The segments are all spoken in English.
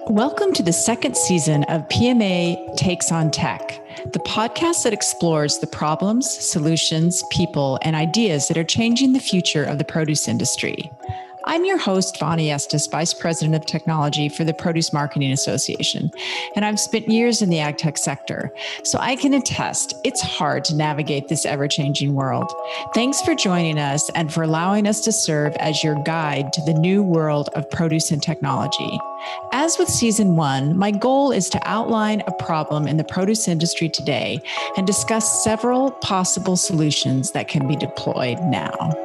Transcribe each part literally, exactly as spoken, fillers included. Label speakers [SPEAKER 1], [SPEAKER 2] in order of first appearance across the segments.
[SPEAKER 1] Welcome to the second season of P M A Takes on Tech, the podcast that explores the problems, solutions, people, and ideas that are changing the future of the produce industry. I'm your host, Vani Estes, Vice President of Technology for the Produce Marketing Association, and I've spent years in the ag tech sector, so I can attest it's hard to navigate this ever-changing world. Thanks for joining us and for allowing us to serve as your guide to the new world of produce and technology. As with season one, my goal is to outline a problem in the produce industry today and discuss several possible solutions that can be deployed now.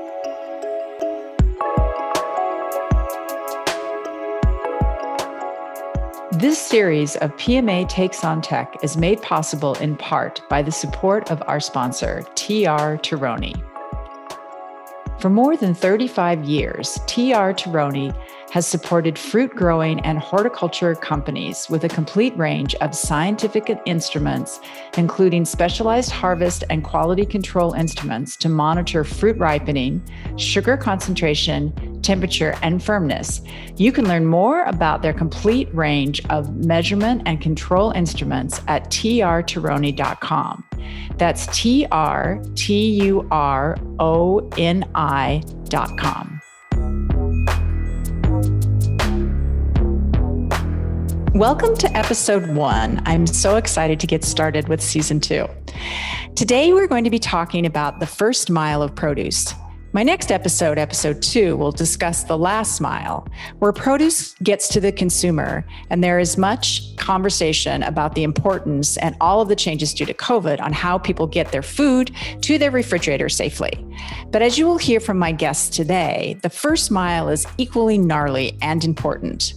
[SPEAKER 1] This series of P M A Takes on Tech is made possible in part by the support of our sponsor, T R Tironi. For more than thirty-five years, T R Tironi has supported fruit growing and horticulture companies with a complete range of scientific instruments, including specialized harvest and quality control instruments to monitor fruit ripening, sugar concentration, temperature, and firmness. You can learn more about their complete range of measurement and control instruments at T R Tironi dot com. That's T R T U R O N I dot com. Welcome to episode one. I'm so excited to get started with season two. Today, we're going to be talking about the first mile of produce. My next episode, episode two, will discuss the last mile, where produce gets to the consumer, and there is much conversation about the importance and all of the changes due to COVID on how people get their food to their refrigerator safely. But as you will hear from my guests today, the first mile is equally gnarly and important.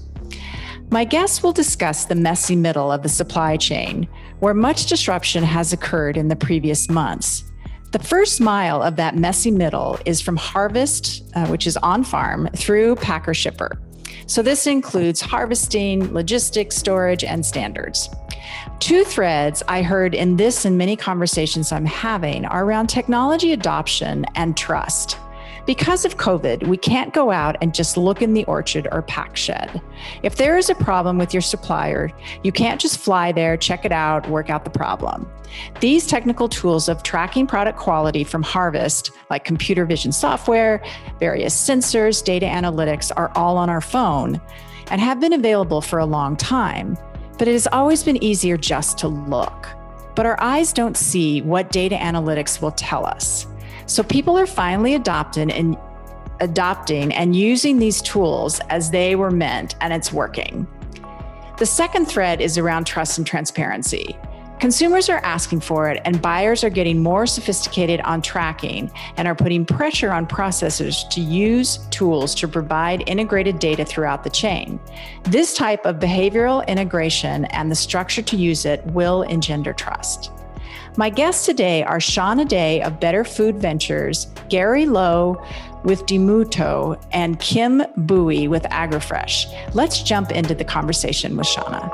[SPEAKER 1] My guests will discuss the messy middle of the supply chain, where much disruption has occurred in the previous months. The first mile of that messy middle is from harvest, uh, which is on farm, through packer shipper. So this includes harvesting, logistics, storage, and standards. Two threads I heard in this and many conversations I'm having are around technology adoption and trust. Because of COVID, we can't go out and just look in the orchard or pack shed. If there is a problem with your supplier, you can't just fly there, check it out, work out the problem. These technical tools of tracking product quality from harvest, like computer vision software, various sensors, data analytics, are all on our phone and have been available for a long time. But it has always been easier just to look. But our eyes don't see what data analytics will tell us. So people are finally adopting and adopting and using these tools as they were meant, and it's working. The second thread is around trust and transparency. Consumers are asking for it, and buyers are getting more sophisticated on tracking and are putting pressure on processors to use tools to provide integrated data throughout the chain. This type of behavioral integration and the structure to use it will engender trust. My guests today are Shauna Day of Better Food Ventures, Gary Lowe with Demuto, and Kim Bowie with AgroFresh. Let's jump into the conversation with Shauna.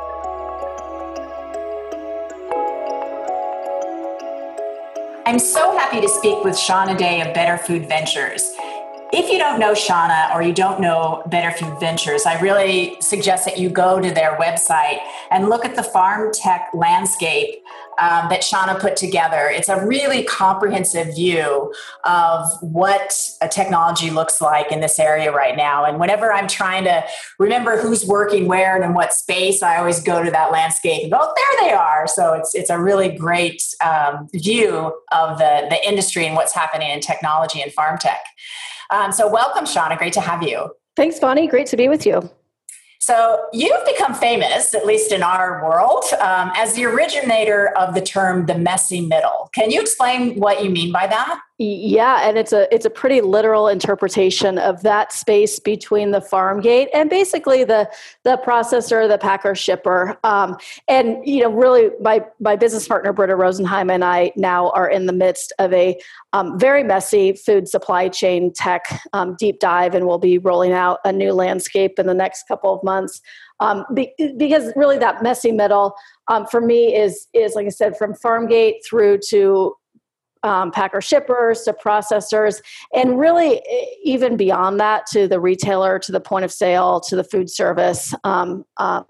[SPEAKER 1] I'm so happy to speak with Shauna Day of Better Food Ventures. If you don't know Shauna or you don't know Better Food Ventures, I really suggest that you go to their website and look at the farm tech landscape um, that Shauna put together. It's a really comprehensive view of what a technology looks like in this area right now. And whenever I'm trying to remember who's working where and in what space, I always go to that landscape and go, oh, there they are. So it's it's a really great um, view of the, the industry and what's happening in technology and farm tech. Um, so welcome, Shauna. Great to have you.
[SPEAKER 2] Thanks, Bonnie. Great to be with you.
[SPEAKER 1] So you've become famous, at least in our world, um, as the originator of the term the messy middle. Can you explain what you mean by that?
[SPEAKER 2] Yeah, and it's a it's a pretty literal interpretation of that space between the farm gate and basically the the processor, the packer shipper. Um, and you know, really, my my business partner Britta Rosenheim and I now are in the midst of a um, very messy food supply chain tech um, deep dive, and we'll be rolling out a new landscape in the next couple of months. Um, be, because really, that messy middle um, for me is is like I said, from farm gate through to Um, packer shippers to processors, and really even beyond that to the retailer, to the point of sale, to the food service, um, um,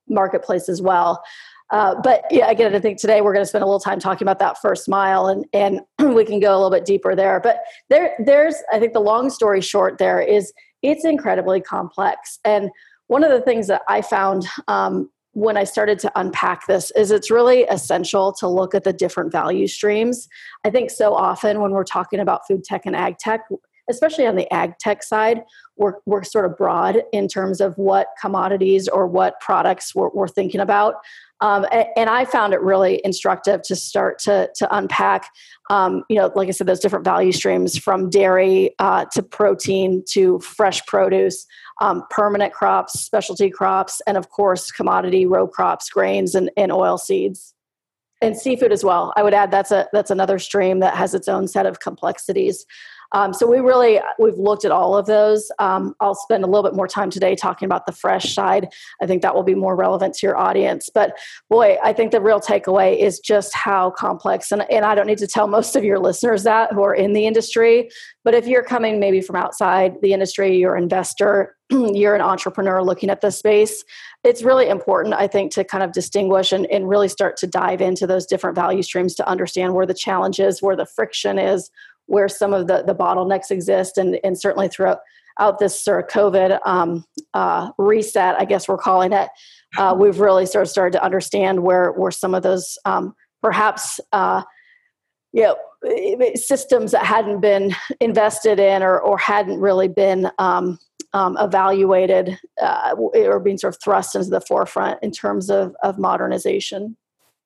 [SPEAKER 2] marketplace as well. Uh, but yeah, again, I think today we're going to spend a little time talking about that first mile, and and we can go a little bit deeper there. But there, there's, I think the long story short there is it's incredibly complex. And one of the things that I found um, when I started to unpack this is it's really essential to look at the different value streams. I think so often when we're talking about food tech and ag tech, especially on the ag tech side, we're, we're sort of broad in terms of what commodities or what products we're, we're thinking about. Um, and, and I found it really instructive to start to, to unpack, um, you know, like I said, those different value streams from dairy uh, to protein to fresh produce, um, permanent crops, specialty crops, and of course, commodity row crops, grains, and, and oil seeds. And seafood as well. I would add that's a that's another stream that has its own set of complexities. Um, so we really, we've looked at all of those. Um, I'll spend a little bit more time today talking about the fresh side. I think that will be more relevant to your audience. But boy, I think the real takeaway is just how complex, and, and I don't need to tell most of your listeners that who are in the industry, but if you're coming maybe from outside the industry, you're an investor, you're an entrepreneur looking at this space, it's really important, I think, to kind of distinguish and, and really start to dive into those different value streams to understand where the challenge is, where the friction is, where some of the, the bottlenecks exist. And, and certainly throughout out this sort of COVID um, uh, reset, I guess we're calling it, uh, we've really sort of started to understand where, where some of those um, perhaps uh, you know, systems that hadn't been invested in or, or hadn't really been um, um, evaluated uh, or being sort of thrust into the forefront in terms of, of modernization.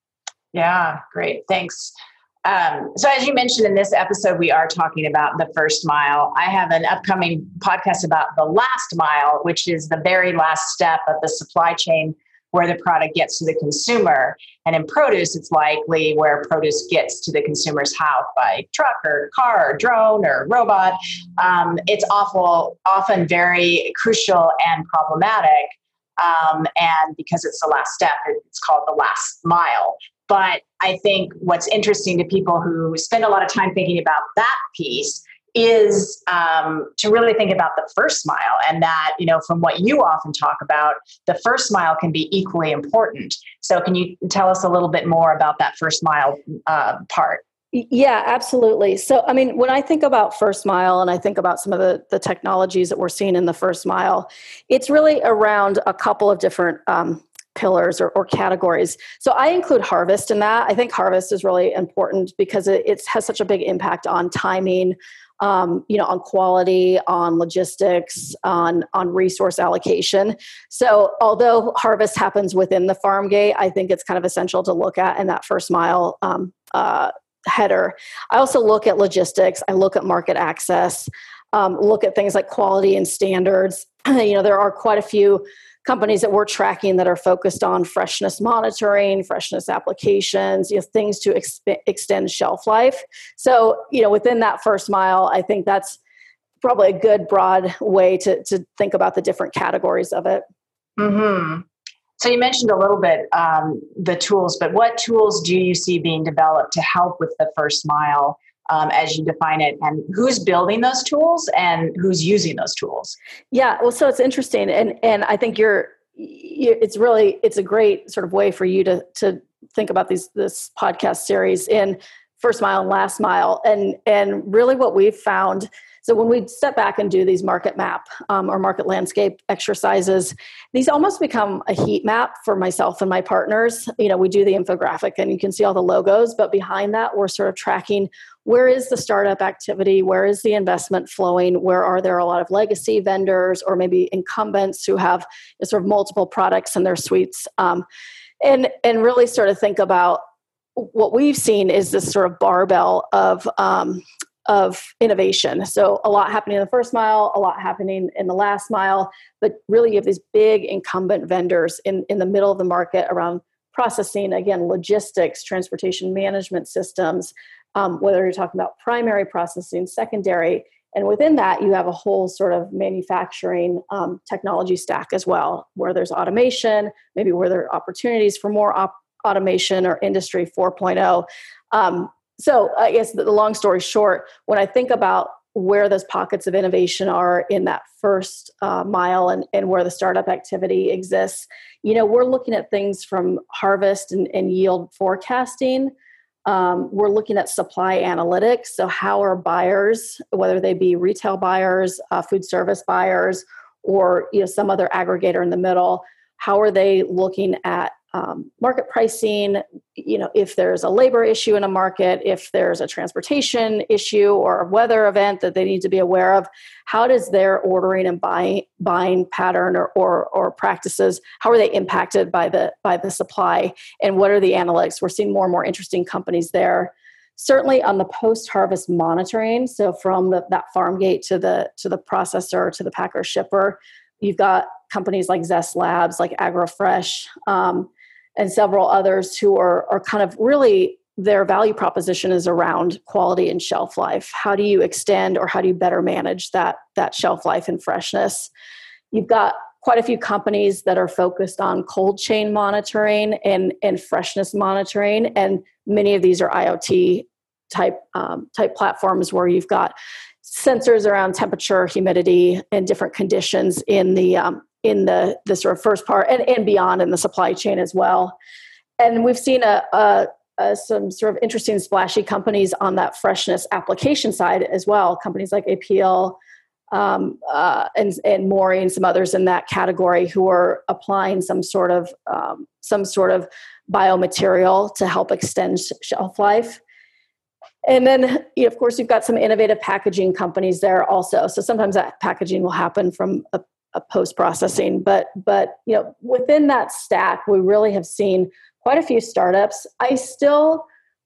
[SPEAKER 3] Yeah, great. Thanks. Um, so as you mentioned in this episode, we are talking about the first mile. I have an upcoming podcast about the last mile, which is the very last step of the supply chain where the product gets to the consumer. And in produce, it's likely where produce gets to the consumer's house by truck or car or drone or robot. Um, it's awful, often very crucial and problematic. Um, and because it's the last step, it's called the last mile. But I think what's interesting to people who spend a lot of time thinking about that piece is um, to really think about the first mile, and that, you know, from what you often talk about, the first mile can be equally important. So can you tell us a little bit more about that first mile uh, part?
[SPEAKER 2] Yeah, absolutely. So, I mean, when I think about first mile and I think about some of the, the technologies that we're seeing in the first mile, it's really around a couple of different um, pillars or, or categories. So I include harvest in that. I think harvest is really important because it, it has such a big impact on timing, um, you know, on quality, on logistics, on, on resource allocation. So although harvest happens within the farm gate, I think it's kind of essential to look at in that first mile um, uh, header. I also look at logistics. I look at market access, um, look at things like quality and standards. You know, there are quite a few companies that we're tracking that are focused on freshness monitoring, freshness applications, you know, things to exp- extend shelf life. So, you know, within that first mile, I think that's probably a good broad way to, to think about the different categories of it.
[SPEAKER 3] Mm-hmm. So you mentioned a little bit um, the tools, but what tools do you see being developed to help with the first mile um, as you define it, and who's building those tools and who's using those tools?
[SPEAKER 2] Yeah, well, so it's interesting, and and I think you're, you, it's really, it's a great sort of way for you to to think about these this podcast series in first mile and last mile, and and really what we've found. So when we step back and do these market map um, or market landscape exercises, these almost become a heat map for myself and my partners. You know, we do the infographic and you can see all the logos, but behind that, we're sort of tracking where is the startup activity, where is the investment flowing, where are there a lot of legacy vendors or maybe incumbents who have sort of multiple products in their suites, um, and and really sort of think about what we've seen is this sort of barbell of um, of innovation. So a lot happening in the first mile, a lot happening in the last mile, but really you have these big incumbent vendors in, in the middle of the market around processing, again, logistics, transportation management systems, um, whether you're talking about primary processing, secondary, and within that you have a whole sort of manufacturing um, technology stack as well, where there's automation, maybe where there are opportunities for more op- automation or industry four point oh. Um, So I guess the long story short, when I think about where those pockets of innovation are in that first uh, mile and, and where the startup activity exists. You know, we're looking at things from harvest and, and yield forecasting. Um, we're looking at supply analytics. So how are buyers, whether they be retail buyers, uh, food service buyers, or you know some other aggregator in the middle, how are they looking at um, market pricing? You know, if there's a labor issue in a market, if there's a transportation issue or a weather event that they need to be aware of, how does their ordering and buying buying pattern or, or or practices, how are they impacted by the by the supply, and what are the analytics? We're seeing more and more interesting companies there. Certainly on the post-harvest monitoring, so from the, that farm gate to the to the processor to the packer shipper, you've got companies like Zest Labs, like AgroFresh, um, and several others who are are kind of really, their value proposition is around quality and shelf life. How do you extend or how do you better manage that that shelf life and freshness? You've got quite a few companies that are focused on cold chain monitoring and, and freshness monitoring. And many of these are IoT type, um, type platforms where you've got sensors around temperature, humidity, and different conditions in the um, in the, the sort of first part and, and beyond in the supply chain as well. And we've seen a, a, a some sort of interesting splashy companies on that freshness application side as well. Companies like A P L, Um, uh, and and Maury and some others in that category who are applying some sort of um, some sort of biomaterial to help extend shelf life. And then, you know, of course, you've got some innovative packaging companies there also. So sometimes that packaging will happen from a, a post-processing, but but you know, within that stack, we really have seen quite a few startups. I still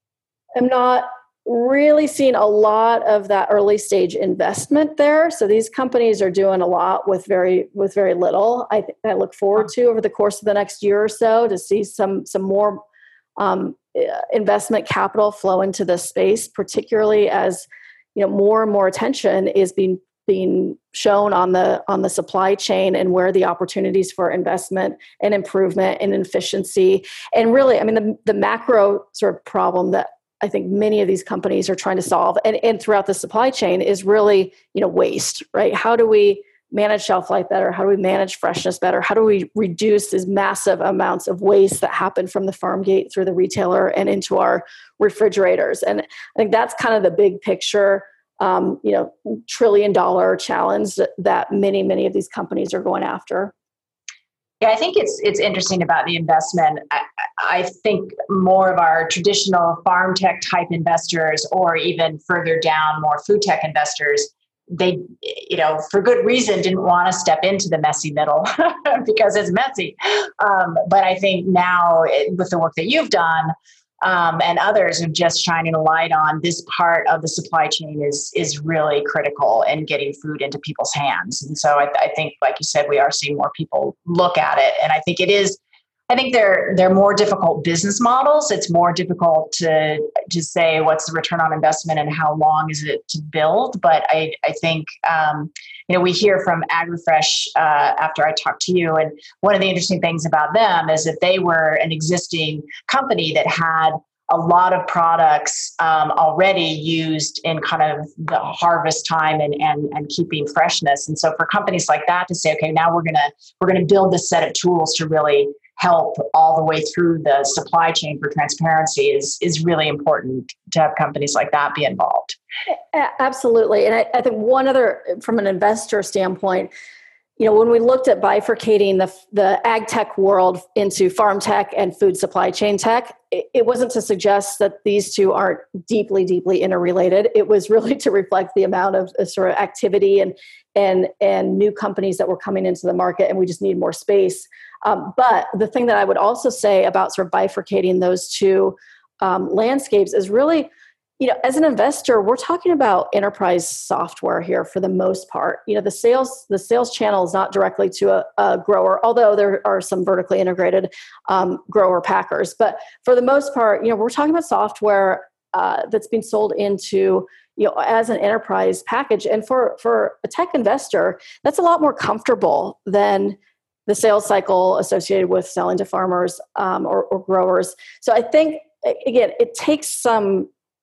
[SPEAKER 2] am not really seeing a lot of that early stage investment there. So these companies are doing a lot with very with very little. I th- I look forward to over the course of the next year or so to see some some more um, investment capital flow into this space, particularly as you know more and more attention is being being shown on the on the supply chain and where the opportunities for investment and improvement and efficiency. And really, I mean, the the macro sort of problem that I think many of these companies are trying to solve and, and throughout the supply chain is really, you know, waste, right? How do we manage shelf life better? How do we manage freshness better? How do we reduce these massive amounts of waste that happen from the farm gate through the retailer and into our refrigerators? And I think that's kind of the big picture, um, you know, trillion dollar challenge that, that many, many of these companies are going after.
[SPEAKER 3] Yeah, I think it's it's interesting about the investment. I, I think more of our traditional farm tech type investors, or even further down, more food tech investors, they, you know, for good reason, didn't want to step into the messy middle because it's messy. Um, but I think now, with the work that you've done, Um, and others are just shining a light on this part of the supply chain is is really critical in getting food into people's hands. And so I, I think, like you said, we are seeing more people look at it. And I think it is, I think they're they're more difficult business models. It's more difficult to to say what's the return on investment and how long is it to build. But I I think um, you know we hear from AgroFresh uh, after I talked to you, and one of the interesting things about them is that they were an existing company that had a lot of products um, already used in kind of the harvest time and, and and keeping freshness. And so for companies like that to say, okay, now we're gonna we're gonna build this set of tools to really help all the way through the supply chain for transparency is is really important to have companies like that be involved.
[SPEAKER 2] Absolutely. And I, I think one other, from an investor standpoint, you know, when we looked at bifurcating the the ag tech world into farm tech and food supply chain tech, it, it wasn't to suggest that these two aren't deeply, deeply interrelated. It was really to reflect the amount of uh, sort of activity and and and new companies that were coming into the market, and we just need more space. Um, but the thing that I would also say about sort of bifurcating those two um, landscapes is really, you know, as an investor, we're talking about enterprise software here for the most part. You know, the sales the sales channel is not directly to a, a grower, although there are some vertically integrated um, grower packers. But for the most part, you know, we're talking about software uh, that's being sold into, you know, as an enterprise package. And for for a tech investor, that's a lot more comfortable than the sales cycle associated with selling to farmers um, or, or growers. So I think, again, it takes some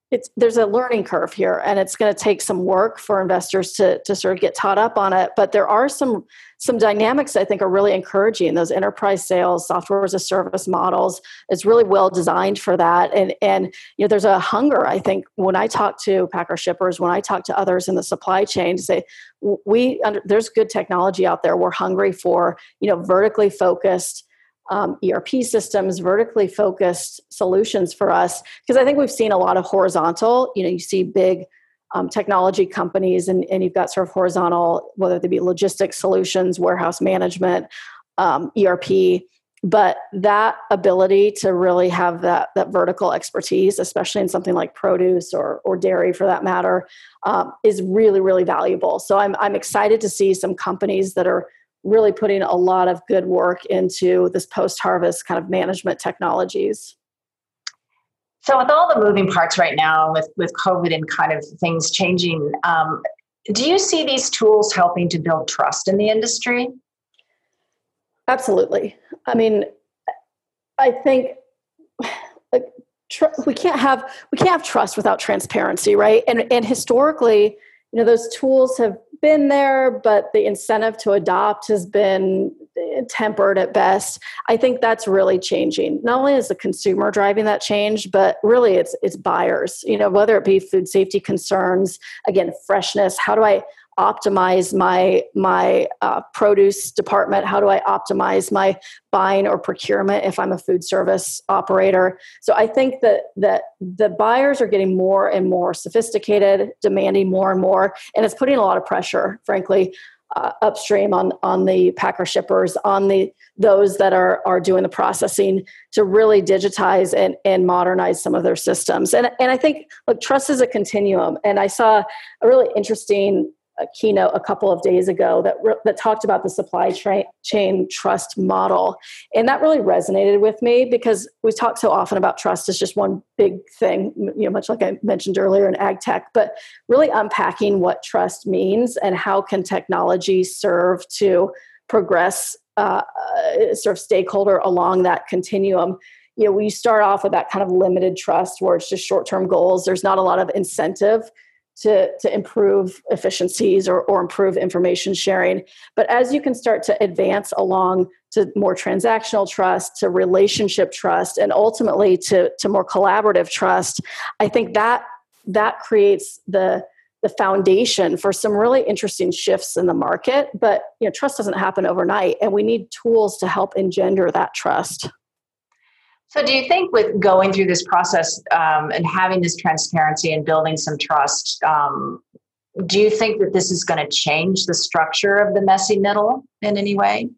[SPEAKER 2] it's there's a learning curve here, and it's going to take some work for investors to to sort of get taught up on it. But there are some some dynamics I think are really encouraging. Those enterprise sales, software as a service models, it's really well designed for that. And and you know, there's a hunger. I think when I talk to packer shippers, when I talk to others in the supply chain, to say we under, there's good technology out there. We're hungry for you know vertically focused Um, E R P systems, vertically focused solutions for us. Because I think we've seen a lot of horizontal, you know, you see big um, technology companies and, and you've got sort of horizontal, whether they be logistics solutions, warehouse management, um, E R P. But that ability to really have that, that vertical expertise, especially in something like produce or, or dairy for that matter, um, is really, really valuable. So I'm, I'm excited to see some companies that are really putting a lot of good work into this post-harvest kind of management technologies.
[SPEAKER 3] So with all the moving parts right now with, with COVID and kind of things changing, um, do you see these tools helping to build trust in the industry?
[SPEAKER 2] Absolutely. I mean, I think like, tr- we can't have we can't have trust without transparency, right? And and historically, you know, those tools have been there, but the incentive to adopt has been tempered at best. I think that's really changing. Not only is the consumer driving that change, but really it's it's buyers. You know, whether it be food safety concerns, again, freshness. How do I optimize my my uh, produce department? How do I optimize my buying or procurement if I'm a food service operator? So I think that that the buyers are getting more and more sophisticated, demanding more and more, and it's putting a lot of pressure, frankly, uh, upstream on on the packer shippers, on the those that are are doing the processing to really digitize and and modernize some of their systems. And and I think look, trust is a continuum. And I saw a really interesting a keynote a couple of days ago that re- that talked about the supply tra- chain trust model. And that really resonated with me because we talk so often about trust as just one big thing, you know, much like I mentioned earlier in ag tech, but really unpacking what trust means and how can technology serve to progress uh, uh, sort of stakeholder along that continuum. You know, we start off with that kind of limited trust where it's just short-term goals. There's not a lot of incentive to, to improve efficiencies or, or improve information sharing. But as you can start to advance along to more transactional trust, to relationship trust, and ultimately to, to more collaborative trust, I think that that creates the, the foundation for some really interesting shifts in the market. But you know, trust doesn't happen overnight, and we need tools to help engender that trust.
[SPEAKER 3] So do you think with going through this process um, and having this transparency and building some trust, um, do you think that this is going to change the structure of the messy middle in any way?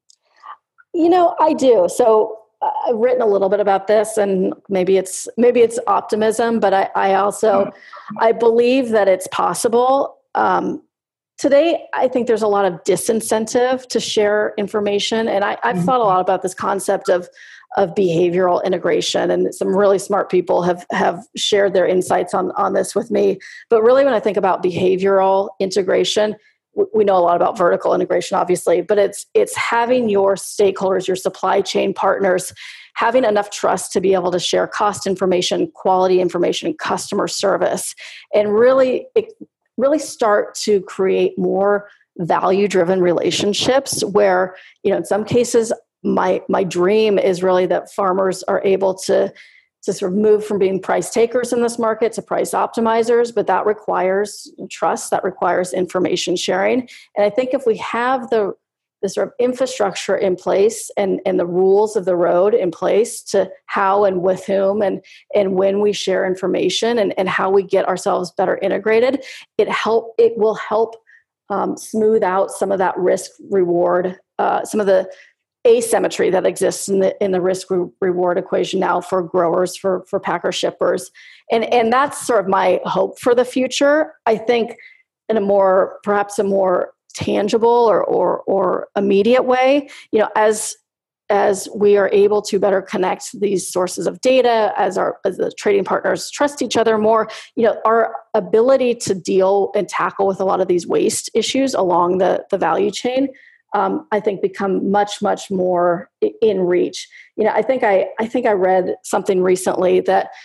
[SPEAKER 2] You know, I do. So uh, I've written a little bit about this, and maybe it's maybe it's optimism, but I, I also I believe that it's possible. Um, today, I think there's a lot of disincentive to share information, and I, I've mm-hmm. thought a lot about this concept of of behavioral integration, and some really smart people have have shared their insights on on this with me. But really, when I think about behavioral integration, we know a lot about vertical integration, obviously, but it's it's having your stakeholders, your supply chain partners, having enough trust to be able to share cost information, quality information, customer service, and really, really start to create more value-driven relationships where, you know, in some cases, my my dream is really that farmers are able to to sort of move from being price takers in this market to price optimizers, but that requires trust, that requires information sharing. And I think if we have the, the sort of infrastructure in place and, and the rules of the road in place to how and with whom and, and when we share information and, and how we get ourselves better integrated, it help it will help um, smooth out some of that risk reward, uh, some of the asymmetry that exists in the in the risk re- reward equation now for growers, for for packer shippers, and and that's sort of my hope for the future. I think in a more perhaps a more tangible or or or immediate way, you know, as as we are able to better connect these sources of data, as our as the trading partners trust each other more, you know, our ability to deal and tackle with a lot of these waste issues along the the value chain, Um, I think become much, much more in reach. You know, I think I, I think I read something recently that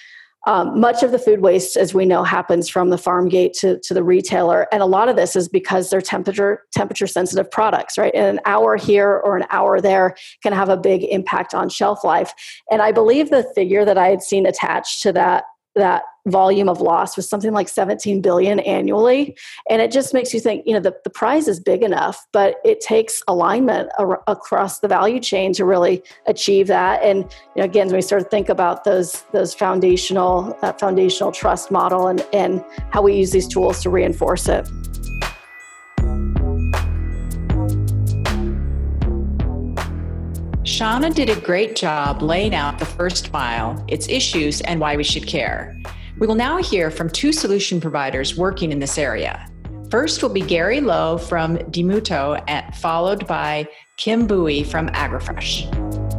[SPEAKER 2] Um, much of the food waste, as we know, happens from the farm gate to, to the retailer. And a lot of this is because they're temperature temperature sensitive products, right? And an hour here or an hour there can have a big impact on shelf life. And I believe the figure that I had seen attached to that that volume of loss was something like seventeen billion annually. And it just makes you think, you know, the, the prize is big enough, but it takes alignment ar- across the value chain to really achieve that. And, you know, again, when we start to think about those, those foundational, uh, foundational trust model and, and how we use these tools to reinforce it.
[SPEAKER 1] Shauna did a great job laying out the first mile, its issues, and why we should care. We will now hear from two solution providers working in this area. First will be Gary Lowe from Dimuto, and followed by Kim Bowie from AgroFresh.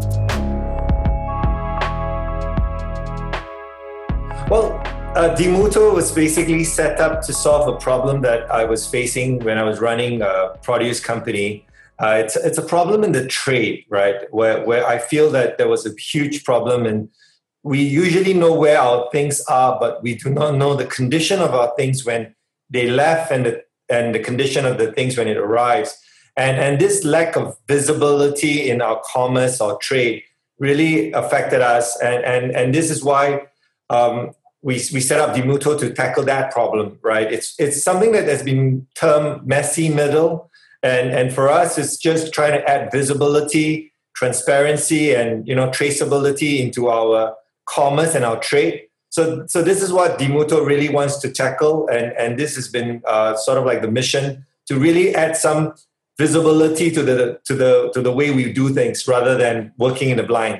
[SPEAKER 4] Well, uh, Dimuto was basically set up to solve a problem that I was facing when I was running a produce company. Uh, it's it's a problem in the trade, right? Where where I feel that there was a huge problem, and we usually know where our things are, but we do not know the condition of our things when they left, and the and the condition of the things when it arrives. And and this lack of visibility in our commerce or trade really affected us, and and and this is why um, we we set up Dimuto to tackle that problem, right? It's it's something that has been termed messy middle. And and for us, it's just trying to add visibility, transparency, and you know traceability into our commerce and our trade. So so this is what Dimuto really wants to tackle, and and this has been uh, sort of like the mission to really add some visibility to the to the to the way we do things rather than working in the blind.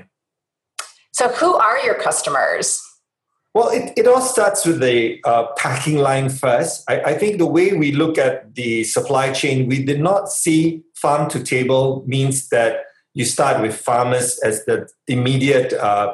[SPEAKER 3] So who are your customers?
[SPEAKER 4] Well, it, it all starts with the uh, packing line first. I, I think the way we look at the supply chain, we did not see farm to table means that you start with farmers as the immediate uh,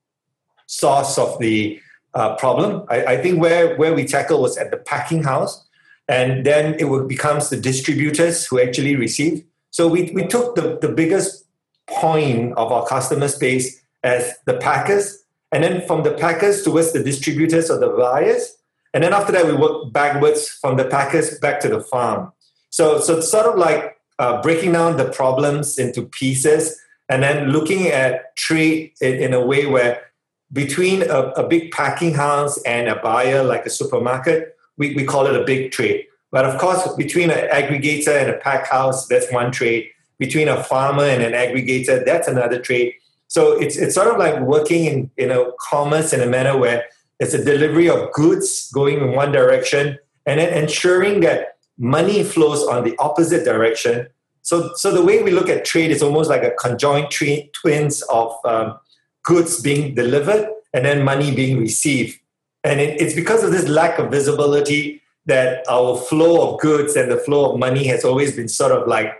[SPEAKER 4] source of the uh, problem. I, I think where, where we tackle was at the packing house, and then it will becomes the distributors who actually receive. So we, we took the, the biggest point of our customer space as the packers, and then from the packers towards the distributors or the buyers. And then after that, we work backwards from the packers back to the farm. So, so it's sort of like uh, breaking down the problems into pieces and then looking at trade in, in a way where between a, a big packing house and a buyer like a supermarket, we, we call it a big trade. But of course, between an aggregator and a pack house, that's one trade. Between a farmer and an aggregator, that's another trade. So it's it's sort of like working in, in a commerce in a manner where it's a delivery of goods going in one direction and then ensuring that money flows on the opposite direction. So so the way we look at trade is almost like a conjoined tri- twins of um, goods being delivered and then money being received. And it, it's because of this lack of visibility that our flow of goods and the flow of money has always been sort of like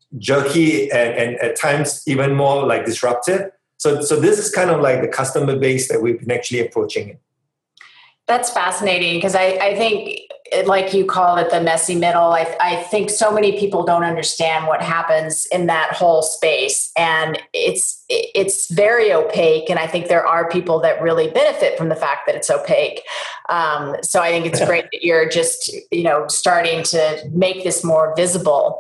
[SPEAKER 4] jerky and, and at times even more like disruptive. So, so this is kind of like the customer base that we've been actually approaching it.
[SPEAKER 3] That's fascinating because I, I think, like you call it, the messy middle. I, I think so many people don't understand what happens in that whole space, and it's it's very opaque. And I think there are people that really benefit from the fact that it's opaque. Um, so I think it's great that you're just you know starting to make this more visible.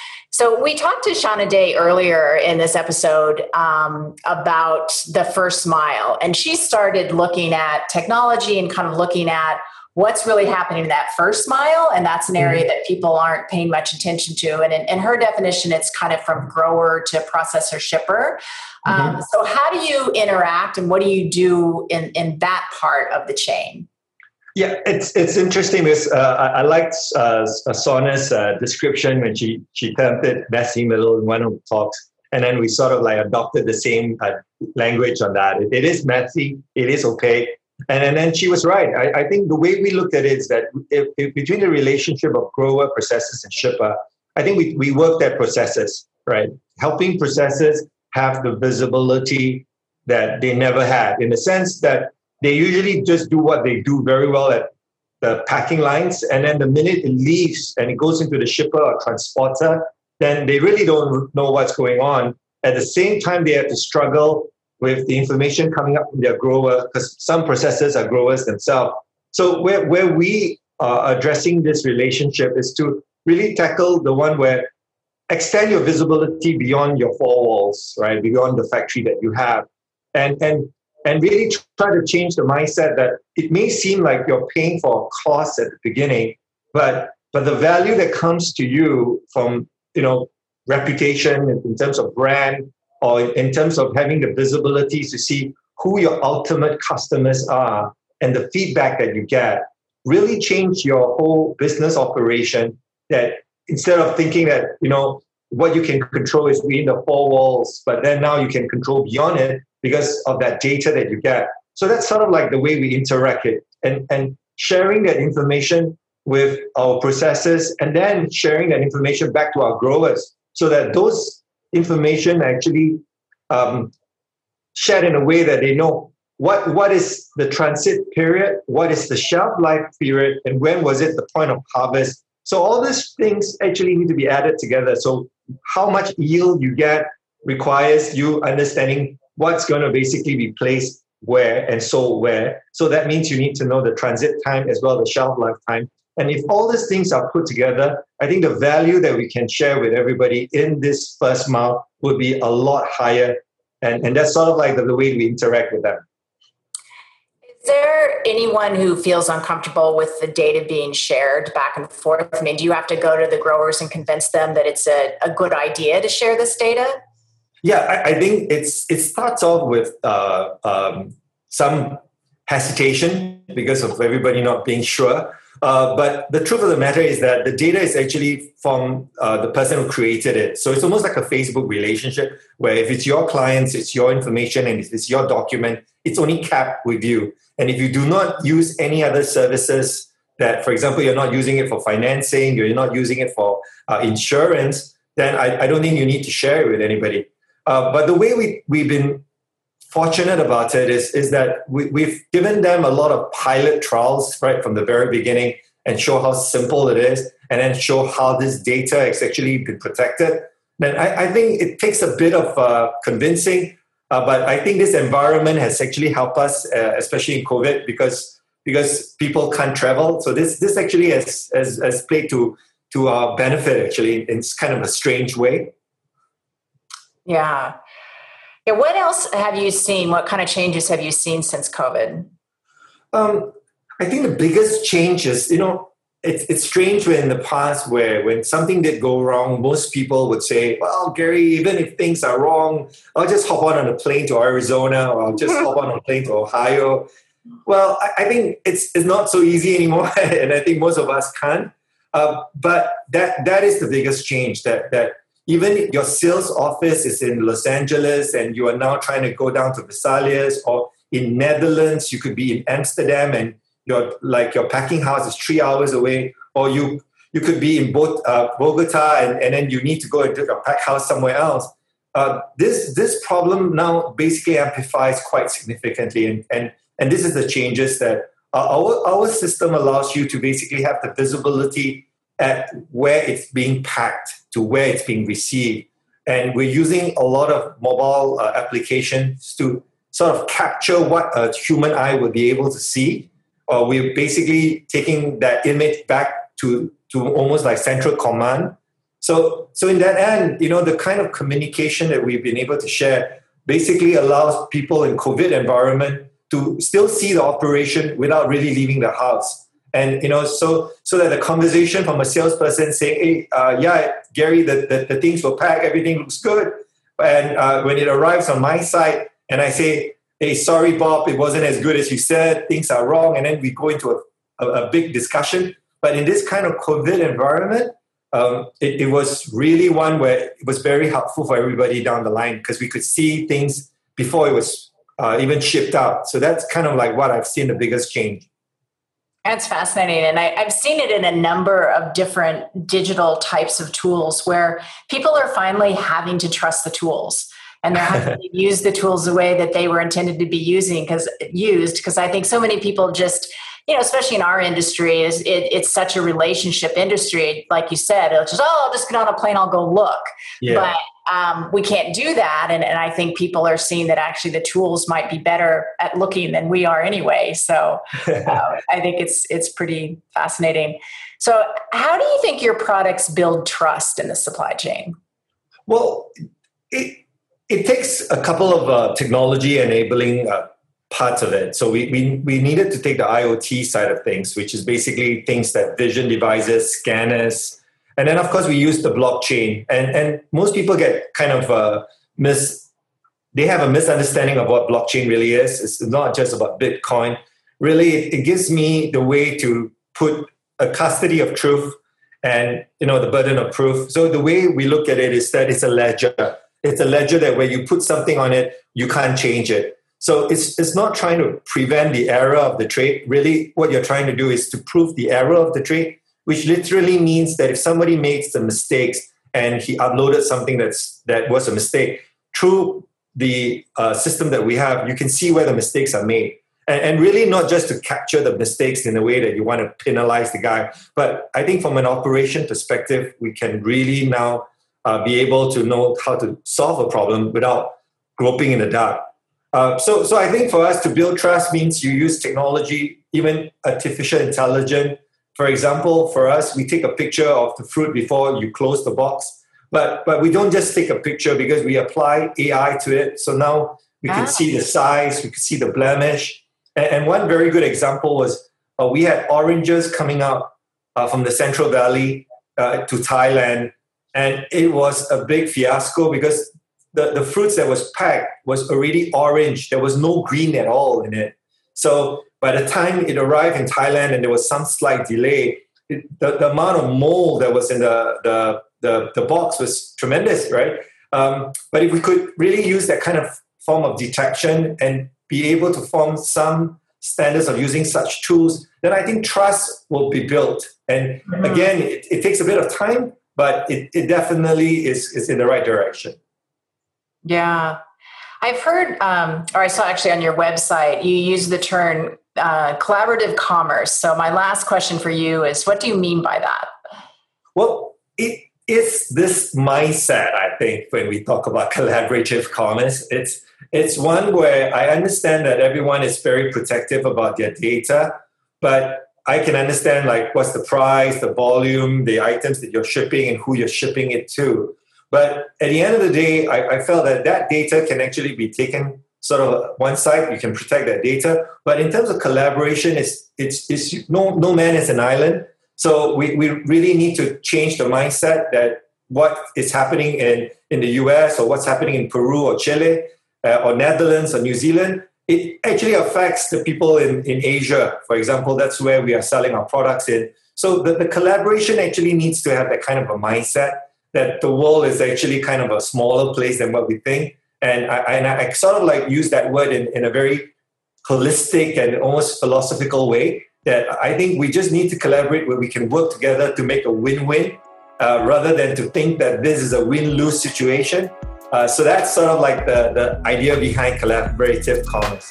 [SPEAKER 3] So we talked to Shauna Day earlier in this episode um, about the first mile, and she started looking at technology and kind of looking at what's really happening in that first mile, and that's an area that people aren't paying much attention to. And in, in her definition, it's kind of from grower to processor shipper. Um, mm-hmm. So how do you interact, and what do you do in, in that part of the chain?
[SPEAKER 4] Yeah, it's it's interesting because uh, I, I liked uh, Sauna's uh, description when she she termed it messy middle in one of the talks, and then we sort of like adopted the same uh, language on that. It, it is messy, it is opaque, and, and then she was right. I, I think the way we looked at it is that if, if between the relationship of grower, processors, and shipper, I think we we worked at processors, right? Helping processors have the visibility that they never had, in the sense that they usually just do what they do very well at the packing lines. And then the minute it leaves and it goes into the shipper or transporter, then they really don't know what's going on. At the same time, they have to struggle with the information coming up from their grower, because some processors are growers themselves. So where, where we are addressing this relationship is to really tackle the one where extend your visibility beyond your four walls, right? Beyond the factory that you have. And, and, and really try to change the mindset that it may seem like you're paying for a cost at the beginning, but but the value that comes to you from, you know, reputation in terms of brand, or in terms of having the visibility to see who your ultimate customers are and the feedback that you get, really change your whole business operation. That instead of thinking that, you know, what you can control is within the four walls, but then now you can control beyond it because of that data that you get. So that's sort of like the way we interact it, and, and sharing that information with our processors, and then sharing that information back to our growers, so that those information actually um, shared in a way that they know what, what is the transit period, what is the shelf life period, and when was it the point of harvest. So all these things actually need to be added together. So how much yield you get requires you understanding what's going to basically be placed where and sold where. So that means you need to know the transit time as well, the shelf life time. And if all these things are put together, I think the value that we can share with everybody in this first mile will be a lot higher. And, and that's sort of like the, the way we interact with them.
[SPEAKER 3] Is there anyone who feels uncomfortable with the data being shared back and forth? I mean, do you have to go to the growers and convince them that it's a, a good idea to share this data?
[SPEAKER 4] Yeah, I, I think it's it starts off with uh, um, some hesitation because of everybody not being sure. Uh, but the truth of the matter is that the data is actually from uh, the person who created it. So it's almost like a Facebook relationship where if it's your clients, it's your information, and if it's your document, it's only capped with you. And if you do not use any other services that, for example, you're not using it for financing, you're not using it for uh, insurance, then I, I don't think you need to share it with anybody. Uh, but the way we, we've been fortunate about it is, is that we, we've given them a lot of pilot trials right from the very beginning, and show how simple it is, and then show how this data has actually been protected. Then I, I think it takes a bit of uh, convincing, uh, but I think this environment has actually helped us, uh, especially in COVID, because because people can't travel. So this this actually has has, has played to to our benefit actually in kind of a strange way.
[SPEAKER 3] Yeah. Yeah. What else have you seen? What kind of changes have you seen since COVID?
[SPEAKER 4] Um, I think the biggest change is, you know, it's it's strange when in the past where when something did go wrong, most people would say, well, Gary, even if things are wrong, I'll just hop on, on a plane to Arizona, or I'll just hop on, on a plane to Ohio. Well, I, I think it's it's not so easy anymore. And I think most of us can't. Uh, but that that is the biggest change, that that even your sales office is in Los Angeles and you are now trying to go down to Versailles, or in Netherlands, you could be in Amsterdam and your like your packing house is three hours away, or you you could be in both uh, Bogota and, and then you need to go into a pack house somewhere else. Uh, this this problem now basically amplifies quite significantly, and and and this is the changes that uh, our our system allows you to basically have the visibility at where it's being packed to where it's being received. And we're using a lot of mobile uh, applications to sort of capture what a human eye would be able to see. Or we're basically taking that image back to, to almost like central command. So, so in that end, you know, the kind of communication that we've been able to share basically allows people in COVID environment to still see the operation without really leaving the house. And, you know, so so that the conversation from a salesperson saying, hey, uh, yeah, Gary, the, the, the things were packed, everything looks good. And uh, when it arrives on my side and I say, hey, sorry, Bob, it wasn't as good as you said, things are wrong. And then we go into a, a, a big discussion. But in this kind of COVID environment, um, it, it was really one where it was very helpful for everybody down the line, because we could see things before it was uh, even shipped out. So that's kind of like what I've seen the biggest change.
[SPEAKER 3] That's fascinating. And I, I've seen it in a number of different digital types of tools where people are finally having to trust the tools, and they're having to use the tools the way that they were intended to be using because used. Because I think so many people just you know, especially in our industry, is it, it's such a relationship industry. Like you said, it's just, oh, I'll just get on a plane, I'll go look. Yeah. But um, we can't do that. And, and I think people are seeing that actually the tools might be better at looking than we are anyway. So uh, I think it's it's pretty fascinating. So how do you think your products build trust in the supply chain?
[SPEAKER 4] Well, it it takes a couple of uh, technology enabling uh, parts of it. So we, we we needed to take the IoT side of things, which is basically things that vision devices, scanners, and then of course we use the blockchain. And and most people get kind of uh, mis they have a misunderstanding of what blockchain really is. It's not just about Bitcoin. Really, it, it gives me the way to put a custody of truth and, you know, the burden of proof. So the way we look at it is that it's a ledger. It's a ledger that when you put something on it, you can't change it. So it's it's not trying to prevent the error of the trade. Really, what you're trying to do is to prove the error of the trade, which literally means that if somebody makes the mistakes and he uploaded something that's that was a mistake, through the uh, system that we have, you can see where the mistakes are made. And, and really not just to capture the mistakes in a way that you want to penalize the guy, but I think from an operation perspective, we can really now uh, be able to know how to solve a problem without groping in the dark. Uh, so, so I think for us to build trust means you use technology, even artificial intelligence. For example, for us, we take a picture of the fruit before you close the box. But but we don't just take a picture because we apply A I to it. So now we can ah. see the size, we can see the blemish. And, and one very good example was uh, we had oranges coming out uh, from the Central Valley uh, to Thailand. And it was a big fiasco because the, the fruits that was packed was already orange. There was no green at all in it. So by the time it arrived in Thailand and there was some slight delay, it, the, the amount of mold that was in the, the The, the box was tremendous, right? Um, but if we could really use that kind of form of detection and be able to form some standards of using such tools, then I think trust will be built. And mm-hmm. again, it, it takes a bit of time, but it, it definitely is, is in the right direction.
[SPEAKER 3] Yeah. I've heard, um, or I saw actually on your website, you use the term uh, collaborative commerce. So my last question for you is, what do you mean by that?
[SPEAKER 4] Well, it It's this mindset, I think, when we talk about collaborative commerce. It's it's one where I understand that everyone is very protective about their data, but I can understand like what's the price, the volume, the items that you're shipping and who you're shipping it to. But at the end of the day, I, I felt that that data can actually be taken sort of one side, you can protect that data. But in terms of collaboration, it's it's, it's no, no man is an island. So we, we really need to change the mindset that what is happening in, in the U S or what's happening in Peru or Chile uh, or Netherlands or New Zealand, it actually affects the people in, in Asia. For example, that's where we are selling our products in. So the, the collaboration actually needs to have that kind of a mindset that the world is actually kind of a smaller place than what we think. And I, and I sort of like use that word in, in a very holistic and almost philosophical way. That I think we just need to collaborate where we can work together to make a win-win uh, rather than to think that this is a win-lose situation. Uh, so that's sort of like the, the idea behind collaborative commerce.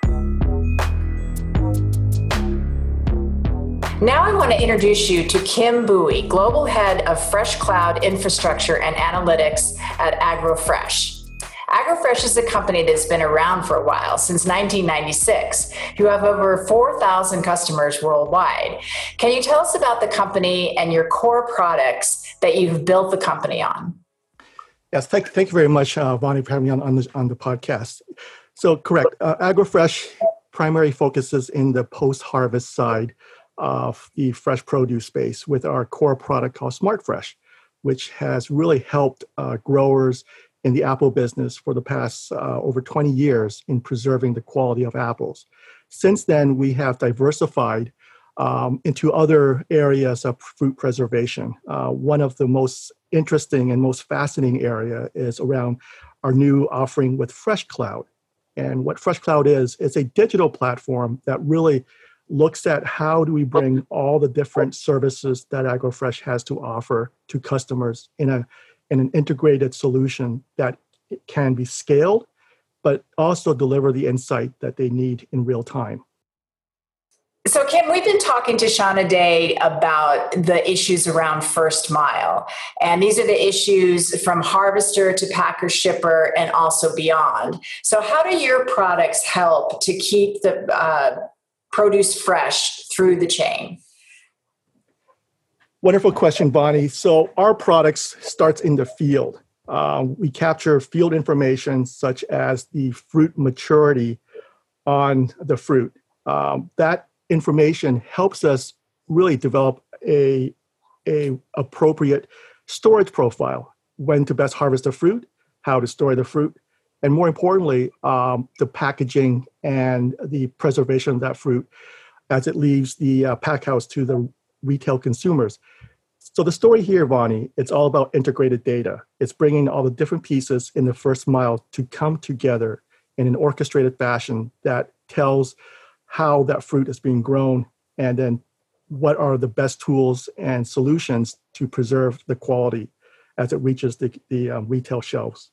[SPEAKER 3] Now I want to introduce you to Kim Bowie, Global Head of Fresh Cloud Infrastructure and Analytics at AgroFresh. AgroFresh is a company that's been around for a while, since nineteen ninety-six. You have over four thousand customers worldwide. Can you tell us about the company and your core products that you've built the company on?
[SPEAKER 5] Yes, thank, thank you very much, uh, Bonnie, for having me on, on, the, on the podcast. So correct, uh, AgroFresh primary focuses in the post-harvest side of the fresh produce space with our core product called SmartFresh, which has really helped uh, growers in the apple business for the past uh, over twenty years in preserving the quality of apples. Since then, we have diversified um, into other areas of fruit preservation. Uh, one of the most interesting and most fascinating area is around our new offering with FreshCloud. And what FreshCloud is, it's a digital platform that really looks at how do we bring all the different services that AgroFresh has to offer to customers in a in an integrated solution that can be scaled, but also deliver the insight that they need in real time.
[SPEAKER 3] So
[SPEAKER 1] Kim, we've been talking to Shauna Day about the issues around first mile. And these are the issues from harvester to packer shipper and also beyond. So how do your products help to keep the uh, produce fresh through the chain?
[SPEAKER 5] Wonderful question, Bonnie. So our products starts in the field. Uh, we capture field information such as the fruit maturity on the fruit. Um, that information helps us really develop a, a appropriate storage profile, when to best harvest the fruit, how to store the fruit, and more importantly, um, the packaging and the preservation of that fruit as it leaves the uh, pack house to the retail consumers. So the story here, Bonnie, it's all about integrated data. It's bringing all the different pieces in the first mile to come together in an orchestrated fashion that tells how that fruit is being grown, and then what are the best tools and solutions to preserve the quality as it reaches the, the um, retail shelves.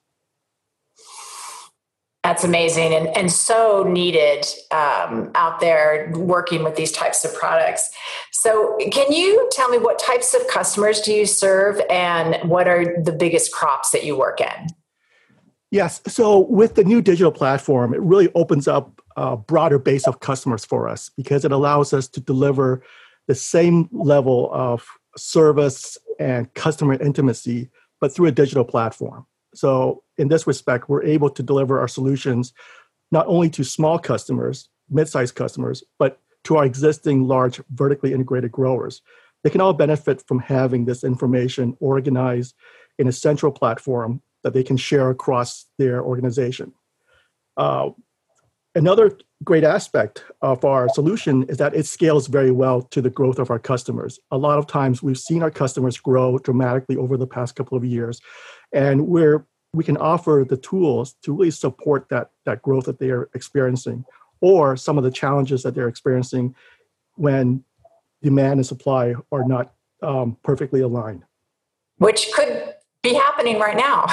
[SPEAKER 1] That's amazing and, and so needed um, out there working with these types of products. So can you tell me what types of customers do you serve and what are the biggest crops that you work in?
[SPEAKER 5] Yes. So with the new digital platform, it really opens up a broader base of customers for us because it allows us to deliver the same level of service and customer intimacy, but through a digital platform. So in this respect, we're able to deliver our solutions not only to small customers, mid-sized customers, but to our existing large vertically integrated growers. They can all benefit from having this information organized in a central platform that they can share across their organization. Uh, another great aspect of our solution is that it scales very well to the growth of our customers. A lot of times we've seen our customers grow dramatically over the past couple of years, and we're, we can offer the tools to really support that, that growth that they are experiencing, or some of the challenges that they're experiencing when demand and supply are not um, perfectly aligned.
[SPEAKER 1] Which could be happening right now.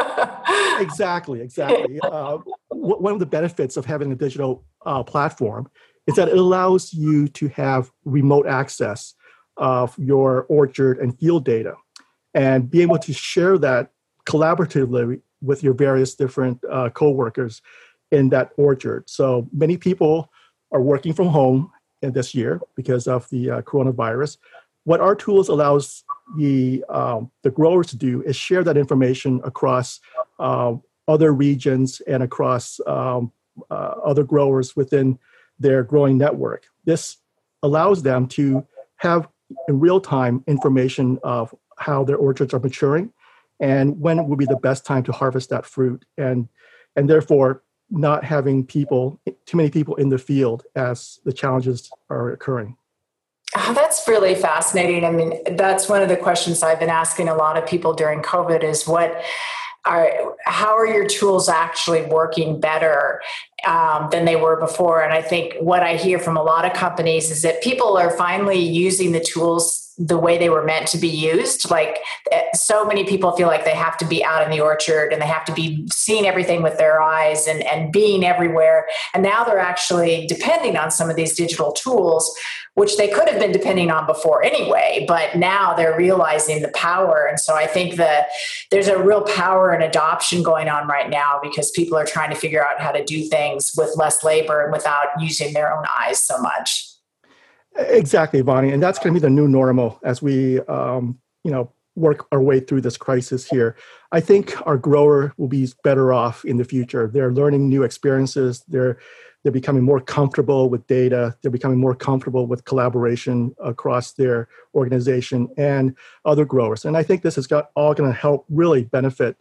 [SPEAKER 5] Exactly, exactly. Uh, one of the benefits of having a digital uh, platform is that it allows you to have remote access of your orchard and field data and be able to share that collaboratively with your various different uh, co-workers in that orchard. So many people are working from home in this year because of the uh, coronavirus. What our tools allows the um, the growers to do is share that information across uh, other regions and across um, uh, other growers within their growing network. This allows them to have in real time information of how their orchards are maturing and when would be the best time to harvest that fruit, and and therefore not having people too many people in the field as the challenges are occurring.
[SPEAKER 1] Oh, that's really fascinating. I mean, that's one of the questions I've been asking a lot of people during COVID is what are, how are your tools actually working better um, than they were before? And I think what I hear from a lot of companies is that people are finally using the tools the way they were meant to be used. Like so many people feel like they have to be out in the orchard and they have to be seeing everything with their eyes and, and being everywhere. And now they're actually depending on some of these digital tools, which they could have been depending on before anyway, but now they're realizing the power. And so I think that there's a real power and adoption going on right now because people are trying to figure out how to do things with less labor and without using their own eyes so much.
[SPEAKER 5] Exactly, Bonnie. And that's going to be the new normal as we, um, you know, work our way through this crisis here. I think our grower will be better off in the future. They're learning new experiences. They're they're becoming more comfortable with data. They're becoming more comfortable with collaboration across their organization and other growers. And I think this is got, all going to help really benefit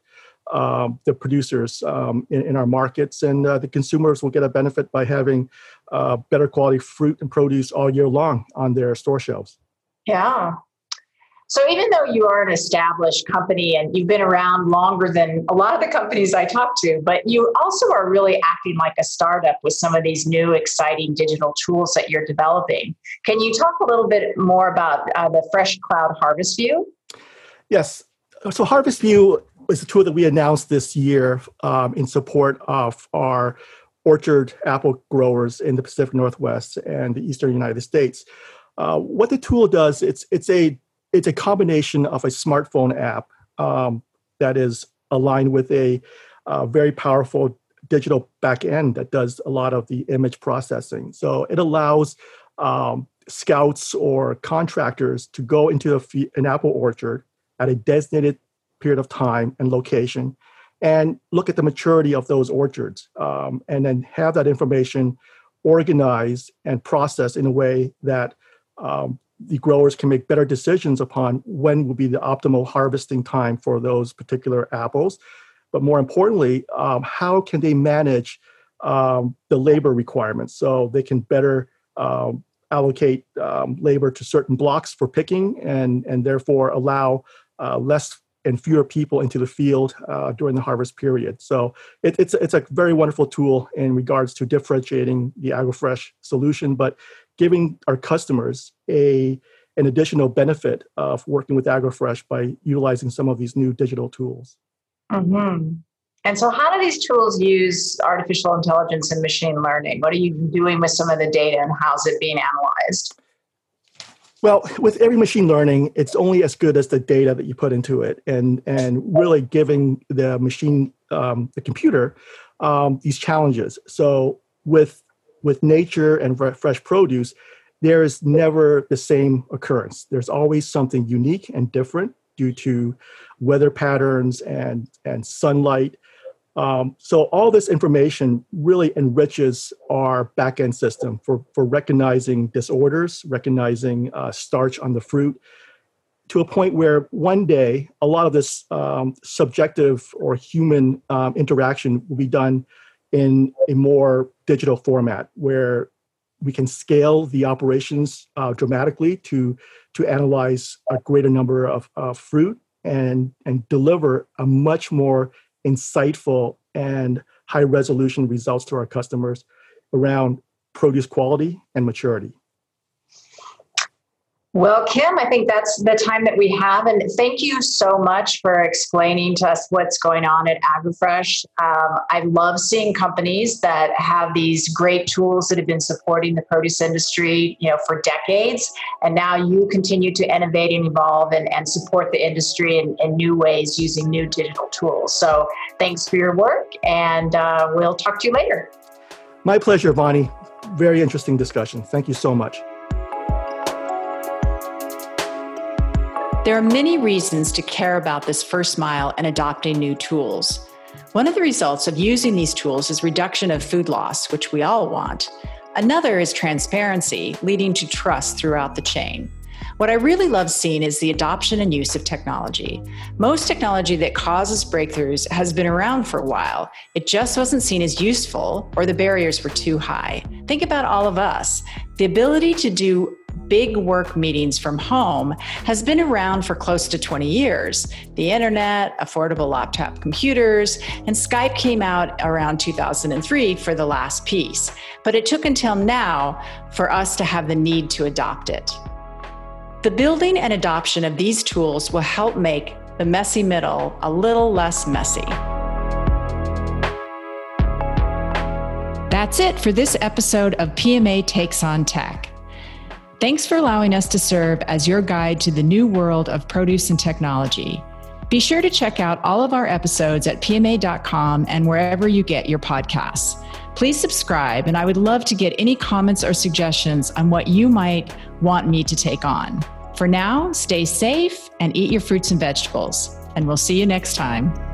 [SPEAKER 5] um, the producers um, in, in our markets, and uh, the consumers will get a benefit by having uh, better quality fruit and produce all year long on their store shelves.
[SPEAKER 1] Yeah. So even though you are an established company and you've been around longer than a lot of the companies I talk to, but you also are really acting like a startup with some of these new exciting digital tools that you're developing. Can you talk a little bit more about uh, the Fresh Cloud Harvest View?
[SPEAKER 5] Yes. So Harvest View is a tool that we announced this year um, in support of our orchard apple growers in the Pacific Northwest and the Eastern United States. Uh, what the tool does, it's it's a it's a combination of a smartphone app um, that is aligned with a uh, very powerful digital backend that does a lot of the image processing. So it allows um, scouts or contractors to go into a, an apple orchard at a designated period of time and location and look at the maturity of those orchards, um, and then have that information organized and processed in a way that um, the growers can make better decisions upon when will be the optimal harvesting time for those particular apples. But more importantly, um, how can they manage um, the labor requirements so they can better um, allocate um, labor to certain blocks for picking and, and therefore allow uh, less and fewer people into the field uh, during the harvest period. So it, it's, it's a very wonderful tool in regards to differentiating the AgroFresh solution, but giving our customers a an additional benefit of working with AgroFresh by utilizing some of these new digital tools.
[SPEAKER 3] Mm-hmm. And so how do these tools use artificial intelligence and machine learning? What are you doing with some of the data and how's it being analyzed?
[SPEAKER 5] Well, with every machine learning, it's only as good as the data that you put into it, and and really giving the machine, um, the computer, um, these challenges. So with with nature and fresh produce, there is never the same occurrence. There's always something unique and different due to weather patterns and and sunlight. Um, so all this information really enriches our back-end system for, for recognizing disorders, recognizing uh, starch on the fruit, to a point where one day a lot of this um, subjective or human um, interaction will be done in a more digital format where we can scale the operations uh, dramatically to, to analyze a greater number of uh, fruit and, and deliver a much more insightful and high resolution results to our customers around produce quality and maturity.
[SPEAKER 3] Well, Kim, I think that's the time that we have. And thank you so much for explaining to us what's going on at AgroFresh. Um, I love seeing companies that have these great tools that have been supporting the produce industry, you know, for decades. And now you continue to innovate and evolve and, and support the industry in, in new ways using new digital tools. So thanks for your work, and uh, we'll talk to you later.
[SPEAKER 5] My pleasure, Bonnie. Very interesting discussion. Thank you so much.
[SPEAKER 1] There are many reasons to care about this first mile and adopting new tools. One of the results of using these tools is reduction of food loss, which we all want. Another is transparency, leading to trust throughout the chain. What I really love seeing is the adoption and use of technology. Most technology that causes breakthroughs has been around for a while. It just wasn't seen as useful, or the barriers were too high. Think about all of us. The ability to do big work meetings from home has been around for close to twenty years. The internet, affordable laptop computers, and Skype came out around two thousand three for the last piece. But it took until now for us to have the need to adopt it. The building and adoption of these tools will help make the messy middle a little less messy. That's it for this episode of P M A Takes on Tech. Thanks for allowing us to serve as your guide to the new world of produce and technology. Be sure to check out all of our episodes at P M A dot com and wherever you get your podcasts. Please subscribe, and I would love to get any comments or suggestions on what you might want me to take on. For now, stay safe and eat your fruits and vegetables, and we'll see you next time.